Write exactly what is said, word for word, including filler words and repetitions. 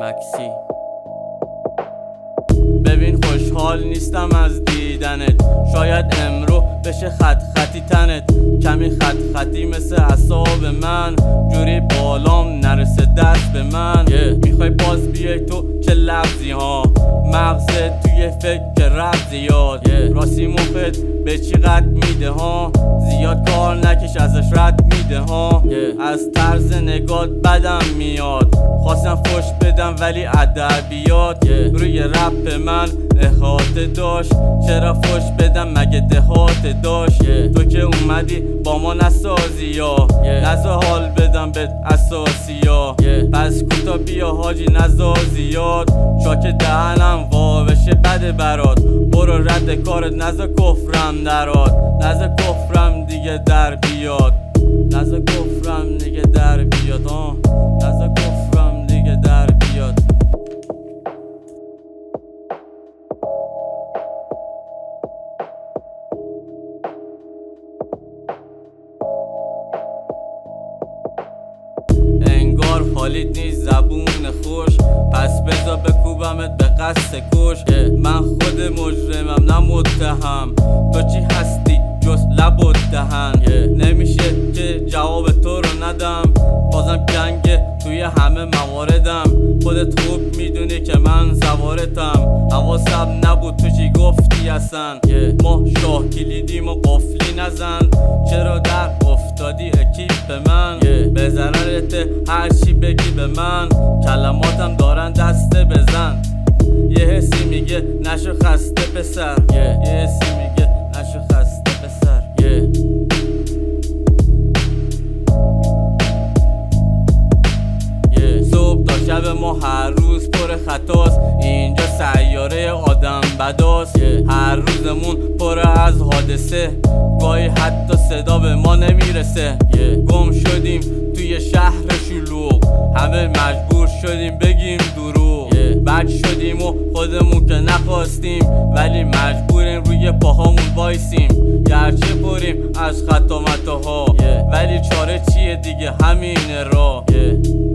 مکسی. ببین خوشحال نیستم از دیدنت، شاید امرو بشه خط خطی تنت، کمی خط خطی مثل اعصاب من، جوری بالام نرسه دست به من. yeah. میخوای باز بیای تو چه لفظی ها، مغزت توی فکر رفت زیاد. yeah. راستی مخت به چی قد میده ها، زیاد کار نکش ازش رد میده ها. yeah. از طرز نگات بدم میاد، خواستم فش بدم ولی ادبیات. yeah. روی رپ من احاطه داشت، چرا فش بدم مگه دهات داشت. yeah. تو که اومدی با ما نسازی یا yeah. نزا حال بدم به اساسی یا yeah. پس کوتا بیا حاجی نزا زیاد، چاک دهنم وا بشه بده برات، برو رد کارت نزا کفرم درات، نزا کفرم دیگه در بیاد، نزا کفرم دیگه در بیاد آه. نزا کفرم دیگه در بیاد. انگار حالیت نیست زبون خوش، پس بذار بکوبمت به قصد کش. من خود مجرمم نه متهم، تو چی هستی جز لب و دهن. نمیشه که جواب تو رو ندم، بازم گنگ توی همه مواردم، خودت خوب میدونی که من سوارتم، حواسم نبود تو چی گفتی اصلا. ما شاه کلیدیم و قفلی نزن، چرا در افتادی اکیپ به من. به ضررت هرچی بگی به من، کلماتم دارن دسته بزن. یه حسی میگه نشو خسته پسر، یه حسی میگه نشو خسته پسر. صبح تا شب ما هر روز پر خطاست، اینجا سیاره آدم بداست. هر روزمون پر از حادثه، گاهی حتی صدا به ما نمیرسه. گم شدیم توی شهر شلوغ، همه مجبور شدیم بگیم دروغ. بد شدیم و خودمون که نخواستیم، ولی مجبوریم روی پاهامون وایسیم. گرچه بریم از خطا متاها، ولی چاره چیه دیگه همینه راه.